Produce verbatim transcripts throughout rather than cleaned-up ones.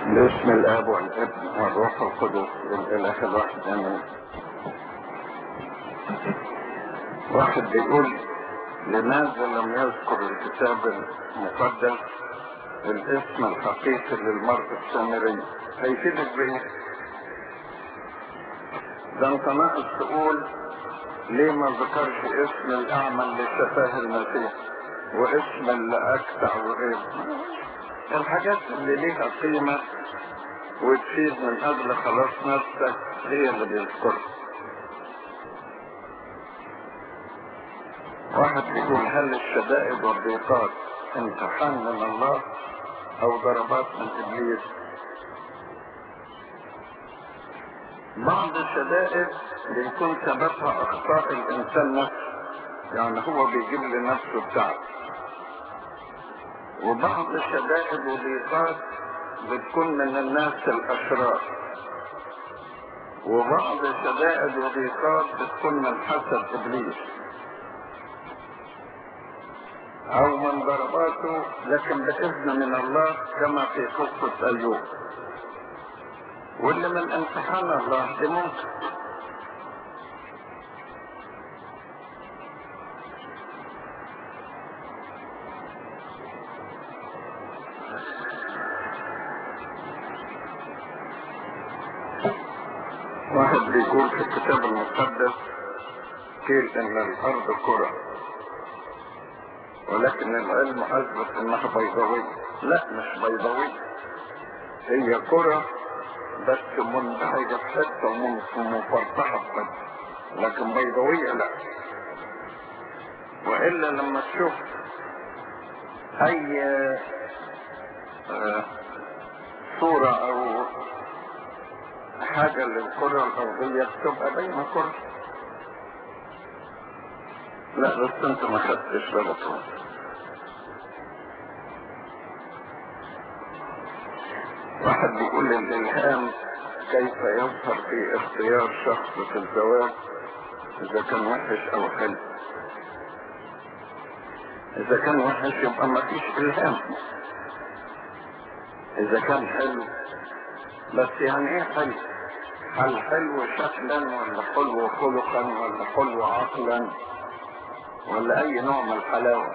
باسم الاب والابن والروح القدس الاله الواحد امين. واحد بيقول: لماذا لم يذكر الكتاب المقدس الاسم الحقيقي للمرء السامري؟ هيفيدك بايه؟ ده انت ناقص تقول ليه ما ذكرش اسم الاعمى اللي شفاه المسيح واسم اللي اكتع وغيره. الحاجات اللي ليها قيمة وتفيد من اجل خلاص نفسك هي اللي بيذكرها. واحد بيقول: هل الشدائد والضيقات امتحان من الله او ضربات من ابليس؟ بعض الشدائد بيكون سببها اخطاء الانسان نفسه، يعني هو بيجيب لنفسه التعب. وبعض الشدائد والضيقات بتكون من الناس الاشرار، وبعض الشدائد والضيقات بتكون من حسد ابليس او من ضرباته، لكن باذن من الله كما في قصة ايوب. واللي من امتحان الله دي ممكن. واحد بيقول في الكتاب المقدس قيل ان الارض كرة، ولكن العلم اثبت انها بيضاوية. لا، مش بيضاوية، هي كرة بس منبعجة في حتة ومفرطحة في حتة، لكن بيضاوية لا. والا لما تشوف اي آه صورة او حاجة للكرة الارضية بتبقى باينة كرة. لا بس انت ما خدتش بالك. واحد بيقول: الالهام كيف يظهر في اختيار شخص في الزواج اذا كان وحش او حلو؟ اذا كان وحش يبقى ما فيش الهام، اذا كان حلو بس يعني ايه حلو؟ هل حلو شكلا ولا حلو خلقا ولا حلو عقلا ولا اي نوع من الحلاوة؟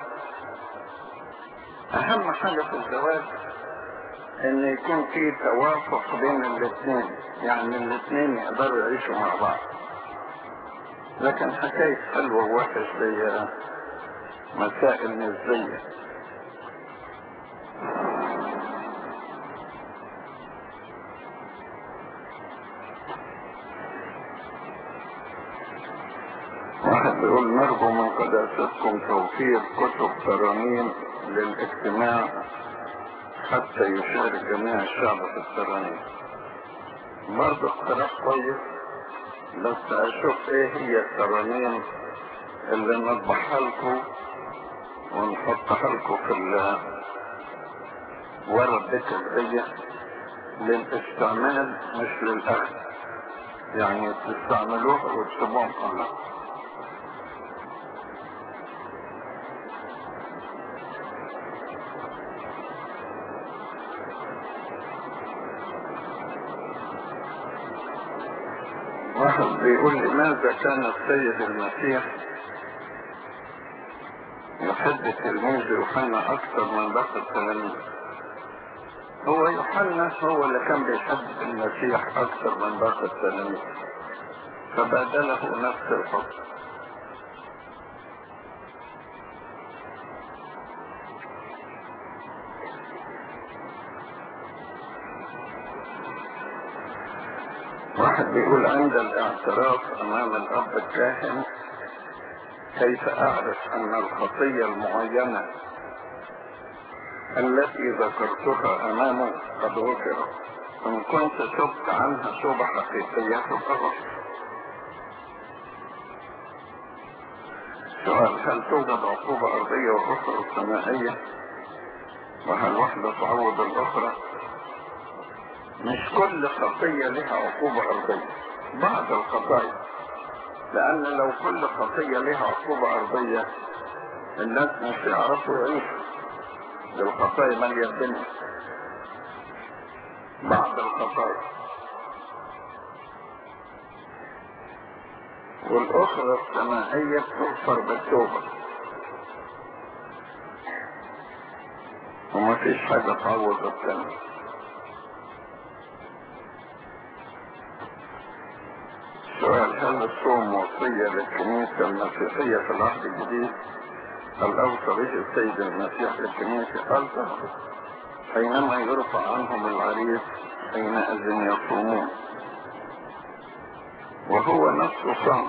اهم حاجة في الزواج ان يكون في توافق بين الاثنين، يعني الاثنين يقدروا يعيشوا مع بعض. لكن حكاية حلو ووحش دي مسائل نسبية. واحد بيقول: نرجو من قداستكم توفير كتب ترانيم للاجتماع حتى يشارك جميع الشعب في الترانيم. برضه اقتراح كويس، بس اشوف ايه هي الترانيم اللي نطبعها لكم ونحطها لكم في ورا الذكر للاستعمال مش للاخذ، يعني تستعملوها وتسيبوهم كلها. واحد بيقول: لماذا كان السيد المسيح يحب تلميذ يوحنا اكثر من باقي التلاميذ؟ هو يوحنا هو اللي كان بيحب المسيح اكثر من باقي التلاميذ، فبادله نفس الحب. واحد بيقول: عند الاعتراف امام الاب الكاهن كيف اعرف ان الخطية المعينة التي ذكرتها امامه قد غفرت؟ ان كنت تبت عنها توبة حقيقية فقط. سؤال: هل توجد عقوبة ارضية واخرى سمائية؟ وهل واحدة تعوض الاخرى؟ مش كل خطية لها عقوبة ارضية، بعض الخطايا، لان لو كل خطية لها عقوبة ارضية الناس مش يعرفوا يعيشوا، الخطايا مالية الدنيا. بعض الخطايا، والأخرى السماعية تغفر بالتوبة، وما فيش حاجة تعوض الثانية. سؤال: هل الصوم وصية للكنيسة المسيحية في العهد الجديد؟ هل أوصى به السيد المسيح للكنيسة؟ قال حينما يرفع عنهم العريس حينئذ يصومون، وهو نفسه صام.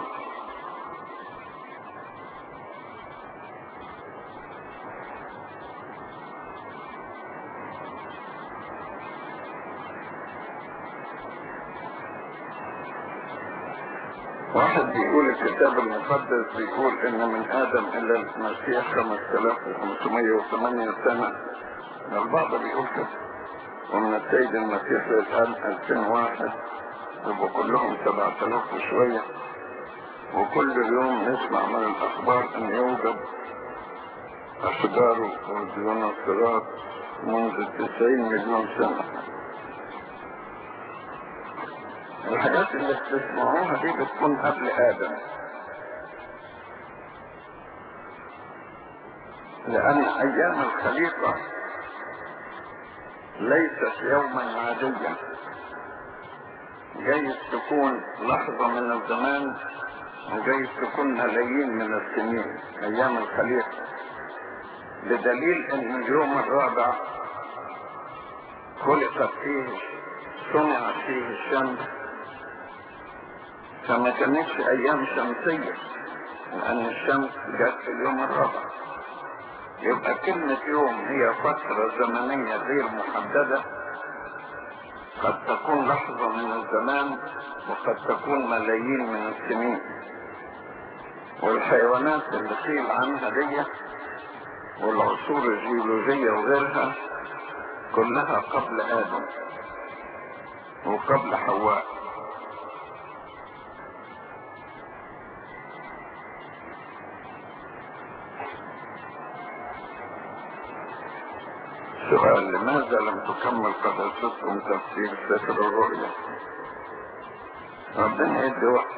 واحد بيقول الكتاب المقدس بيقول ان من ادم الى المسيح خمسة آلاف وخمسمائة وثمانية سنة، البعض بيقول كده، ومن السيد المسيح للآن ألفين واحد، يبقوا كلهم سبعة آلاف وشوية. وكل يوم نسمع من الأخبار أن يوجد أشجار وديناصورات منذ تسعين مليون سنة. الحاجات اللي بتسمعوها دي بتكون قبل آدم، لأن أيام الخليقة ليست يوما عاديا، جايز تكون لحظة من الزمان وجايز تكون ملايين من السنين أيام الخليقة، بدليل أن اليوم الرابع خلقت فيه صنعت فيه الشمس، فما كانتش أيام شمسية، لأن الشمس جت في اليوم الرابع. يبقى كلمة يوم هي فترة زمنية غير محددة، قد تكون لحظة من الزمان وقد تكون ملايين من السنين. والحيوانات اللي قيل عنها دي والعصور الجيولوجية وغيرها كلها قبل آدم وقبل حواء. سؤال: لماذا لم تكمل قداستكم تفسير سفر الرؤيا؟ ربنا يدي وقت.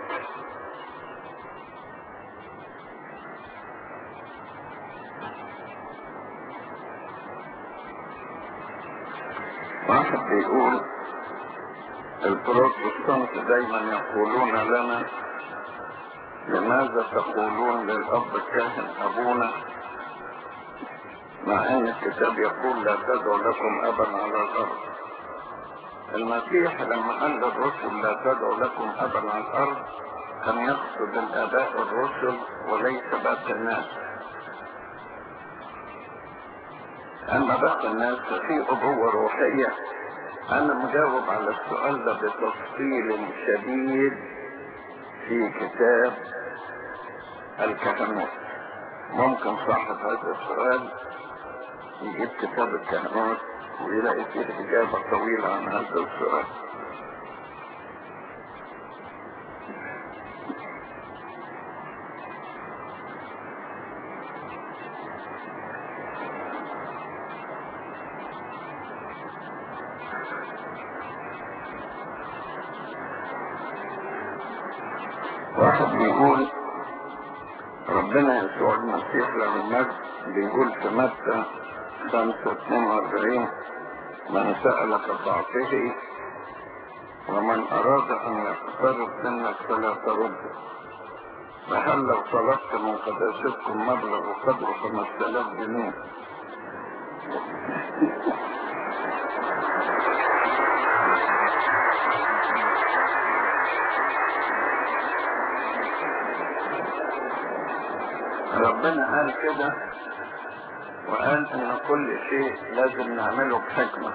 واحد بيقول البروتستانت دايما يقولون لنا: لماذا تقولون للأب الكاهن أبونا، مع ان الكتاب يقول لا تدعو لكم ابا على الارض؟ المسيح لما قال للرسل لا تدعو لكم ابا على الارض كان يقصد الاباء الرسل وليس باقي الناس. اما باقي الناس ففي ابوة روحية. انا مجاوب على السؤال ده بتفصيل شديد في كتاب الكهنوت. ممكن صاحب هذا السؤال يجيب كتاب الكهنوت ويلاقي فيه إجابة طويلة عن هذا السؤال. واحد بيقول ربنا يسوع المسيح له المجد بيقول في متى خمسة اثنين واربعين: من سألك فأعطه، ومن أراد أن يقترض منك فلا ترده. فهل لو طلبت من قداستكم مبلغ قدره خمسة آلاف جنيه ربنا قال كده، وقال ان كل شيء لازم نعمله بحكمة،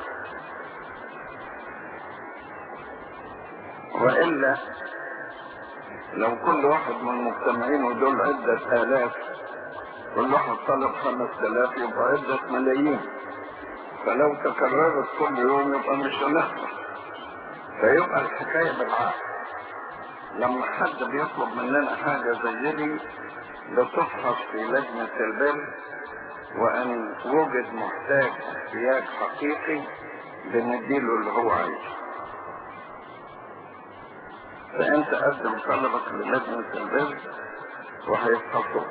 وإلا لو كل واحد من المجتمعين ودول عدة آلاف كل واحد طلب خمس آلاف يبقى عدة ملايين، فلو تكررت كل يوم يبقى مش هنخلص. فيبقى الحكاية بالعقل. لما حد بيطلب مننا حاجة زي دي بتفحص في لجنة البر، وأن وجد محتاج احتياج حقيقي بنديله اللي هو عايزه. فانت قدم طلبك للجنة البر وهيفحصوه.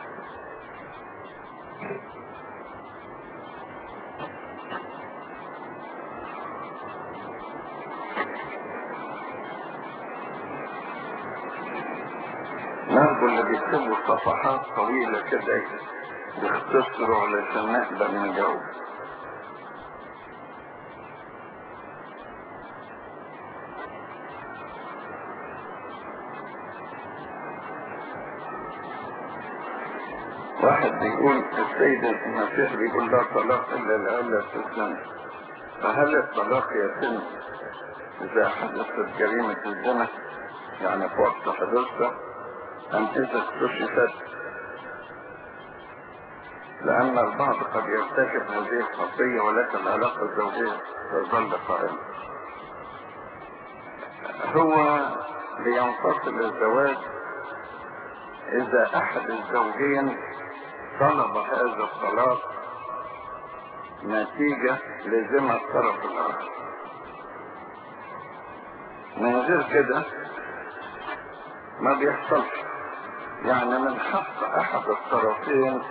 نرجو اللي بيكتبوا صفحات طويلة كده يختصروا علشان نقدر نجاوب. واحد بيقول السيد المسيح بيقول لا طلاق الا لعلة الزنا، فهل الطلاق يتم اذا حدثت جريمة الزنا يعني في وقت حدوثها ام اذا اكتشفت؟ لان البعض قد يرتكب هذه الخطية ولكن العلاقة الزوجية تظل قائمة. هو بينفصل الزواج اذا احد الزوجين طلب هذا الطلاق نتيجة لزمة الطرف الاخر. من غير كده ما بيحصلش. يعني من حق احد الطرفين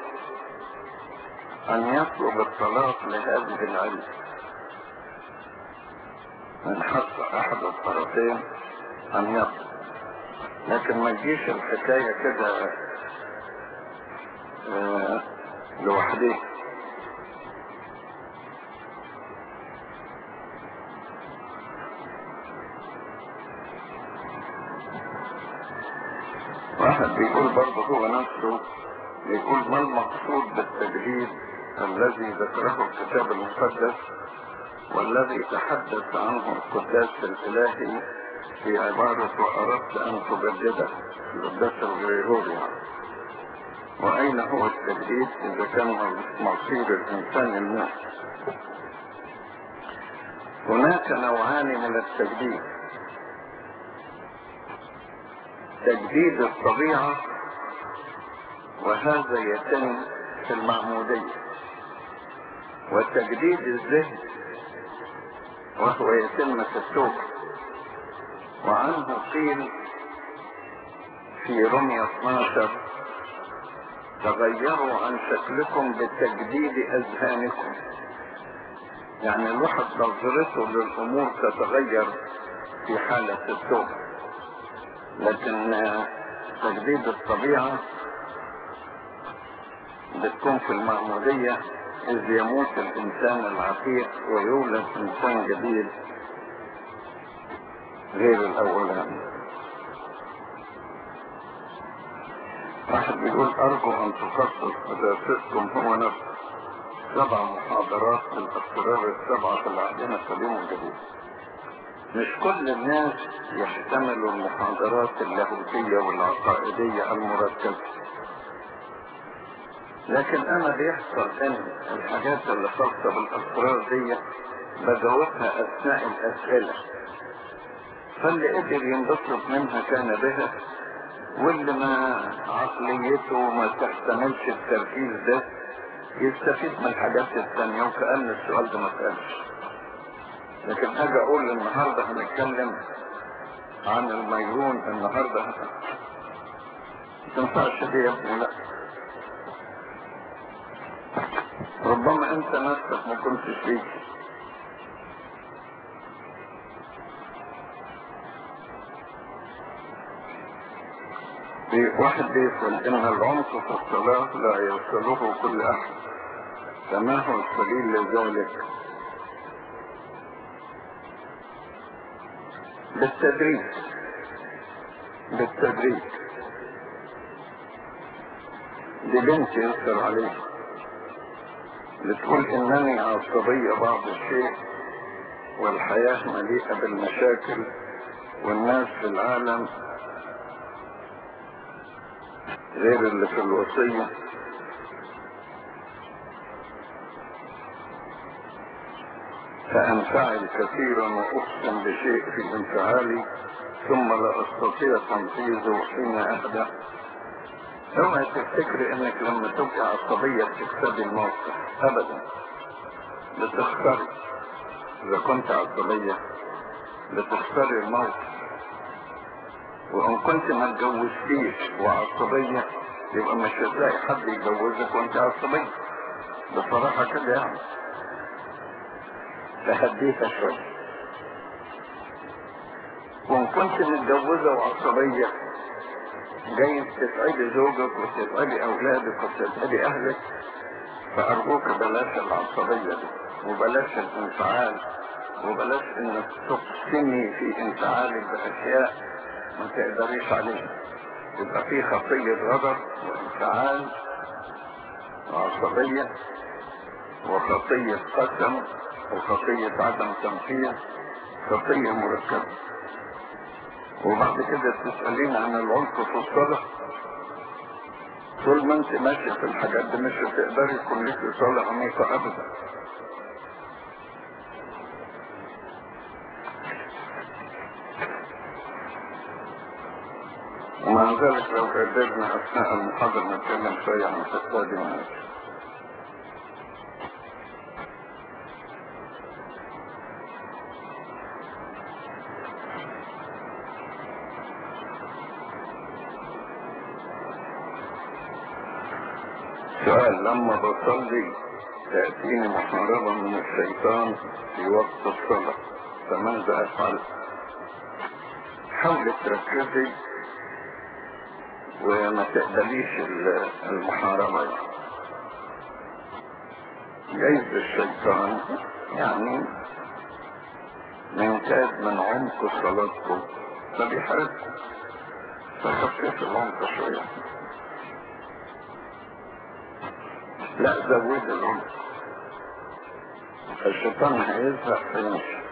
ان يطلب الطلاق لهذه العلة. من حق احد الطرفين ان يطلب، لكن ما تجيش الحكاية كده آه لوحديه. واحد بيقول برضه هو نفسه بيقول ما المقصود بالتجديد الذي ذكره الكتاب المقدس والذي تحدث عنه القداس الإلهي في عبارة وأردت أن تجدده القداس الغريغوري؟ وأين هو التجديد إذا كان مصير الإنسان الموت؟ هناك نوعان من التجديد: تجديد الطبيعة وهذا يتم في المعمودية، وتجديد الذهن وهو يتم في التوبة. وعنه قيل في رمية اثناشر تغيروا عن شكلكم بتجديد اذهانكم. يعني الواحد نظرته للامور تتغير في حالة التوبة، لكن تجديد الطبيعة بتكون في المعمودية إذ يموت الإنسان العتيق ويولد إنسان جديد غير الأولاني. واحد بيقول أرجو أن تخصص دراستكم هو نفسه سبع محاضرات في الأسرار السبعة في العهدين القديم والجديد. مش كل الناس يحتملوا المحاضرات اللاهوتية والعقائدية المركزة، لكن انا بيحصل ان الحاجات اللي خاصة بالاسرار دي بجاوبها اثناء الاسئلة، فاللي قدر ينبسط منها كان بها، واللي ما عقليته ما تحتملش التركيز ده يستفيد من الحاجات الثانية وكأن السؤال ده ما اتقالش. لكن اجي اقول النهاردة هنتكلم عن الميرون، النهاردة ما تنفعش دي يا ابني، لا. ربما انت نفسك ما كنتش فيك. في واحد بيقول ان العمق في الصلاة لا يوصله كل احد، فما هو السبيل لذلك؟ بالتدريج بالتدريج. دي بنت يسر عليه بتقول انني عصبية بعض الشيء والحياة مليئة بالمشاكل والناس في العالم غير اللي في الوصية، فانفعل كثيرا واقسم بشيء في انفعالي ثم لا استطيع تنفيذه حين اهدى. اوعي تفتكري انك لما تبقى عصبية تكسبي الموقف، ابدا، بتخسري. إذا كنت عصبية بتختاري الموت، وإن كنت ما اتجوزتيش وعصبية يبقى مش هتلاقي حد يجوزك وانت عصبية. بصراحة كده يعني تهديها شوية. وإن كنت متجوزة وعصبية جايز تسعدي زوجك وتسعدي أولادك وتسعدي أهلك، فأرجوك بلاش العصبية دي، وبلاش الانفعال، وبلاش انك تقسمي في انفعالك باشياء ما تقدريش عليها. يبقى في خطية غضب وانفعال وعصبية وخطية قسم وخطية عدم تنفيذ، خطية مركبة. وبعد كده تسألين عن العنف في الصلاة. طول ما انت ماشية في الحاجات دي مش هتقدري يكون لك صلاة عميقة ابدا. ومع ذلك لو قدرنا اثناء المحاضرة نتكلم شوية عن الحكاية دي ماشي. سؤال: لما بصلي تأتيني محاربة من الشيطان في وقت الصلاة، فماذا أفعل؟ حاولي تركزي وما تقبليش المحاربة. جايز الشيطان يعني ينكاد من عمق صلاتكم فبيحاربكم، فخفف العمق شوية. لا، زود العمق، الشيطان هيزهق فيمشي.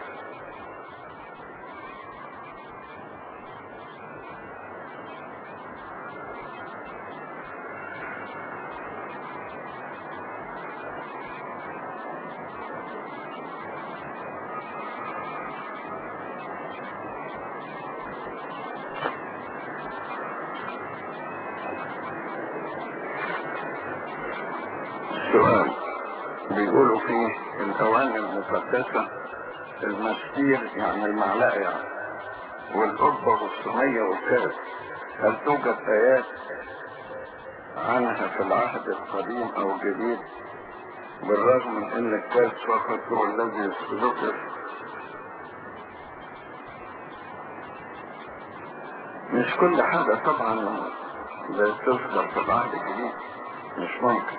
السؤال بيقولوا فيه الأواني المقدسة المستير يعني المعلقة يعني والقبة والصينية والكاس، هل توجد آيات عنها في العهد القديم أو الجديد؟ بالرغم من أن الكاس فقط هو الذي ذكر. مش كل حاجة طبعا بتذكر في العهد الجديد، مش ممكن،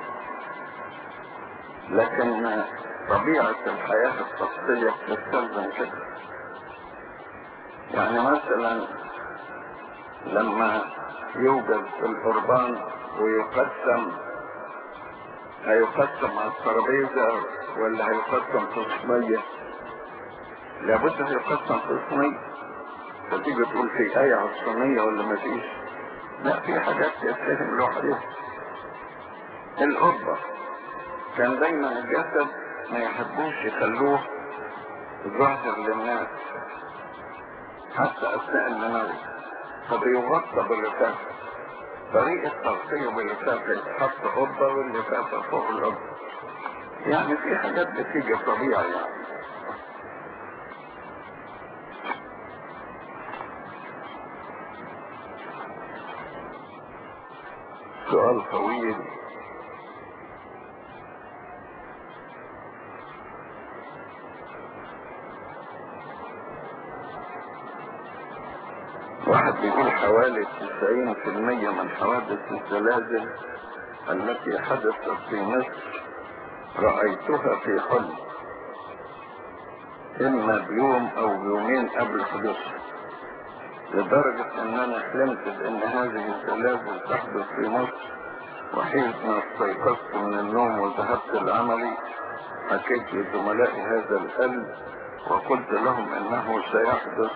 لكن طبيعة الحياة الشخصية بتستلزم كده. يعني مثلا لما يوجد القربان ويقسم، هيقسم على الترابيزة ولا هيقسم في الصينية؟ لابد هيقسم في الصينية. فتيجي تقول في آية على الصينية ولا ما فيش؟ لا، في حاجات يتفهم لوحدها. القربة كان دايما الجسد ما يحبوش يخلوه ظاهر للناس حتى اثناء المناوي، فبيغطى باللفافة. طريقة تغطيه باللفافة يتحط قبة واللفافة فوق القبة. يعني في حاجات بتيجي طبيعي يعني. سؤال طويل. واحد بيقول حوالي تسعين في المية من حوادث الزلازل التي حدثت في مصر رأيتها في حلم، إما بيوم أو بيومين قبل حدوثها، لدرجة أن أنا حلمت بأن هذه الزلازل تحدث في مصر. وحين ما استيقظت من النوم وذهبت لعملي حكيت لزملائي هذا الحلم وقلت لهم أنه سيحدث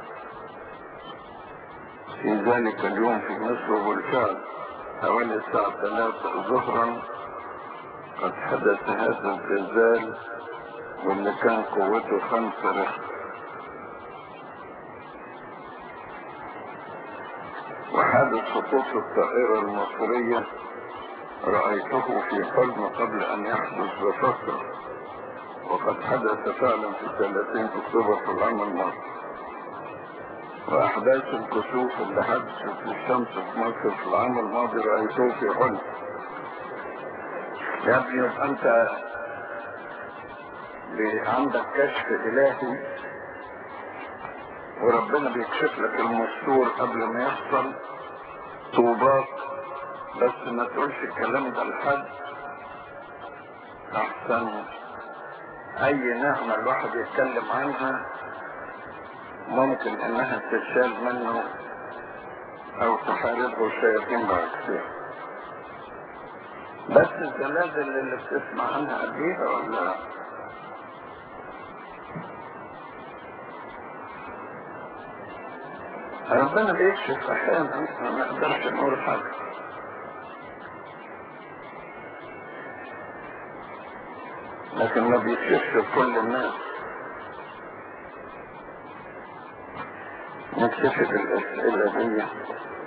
في ذلك اليوم في مصر. وبالفعل حوالي الساعة ثلاثة ظهرا قد حدث هذا الزلزال واللي كان قوته خمسة ريختر. وحادث سقوط الطائرة المصرية رأيته في حلم قبل أن يحدث بفترة، وقد حدث فعلا في ثلاثين اكتوبر في العام الماضي. واحداث الكسوف اللي حدثت في الشمس في مصر في العام الماضي رأيته في حلم. يا ابني يبقى انت عندك كشف الهي وربنا بيكشف لك المستور قبل ما يحصل طوبات، بس ما تقولش الكلام ده لحد احسن اي نعمة الواحد يتكلم عنها ممكن انها تتشال منه او تحاربه الشياطين بعد كده. بس الزلازل اللي بتسمع عنها قبليها ولا لا؟ ربنا بيكشف احيانا ما نقدرش نقول حاجة، لكن ما بيكشفش كل الناس. نكتفي بالاسئلة دي.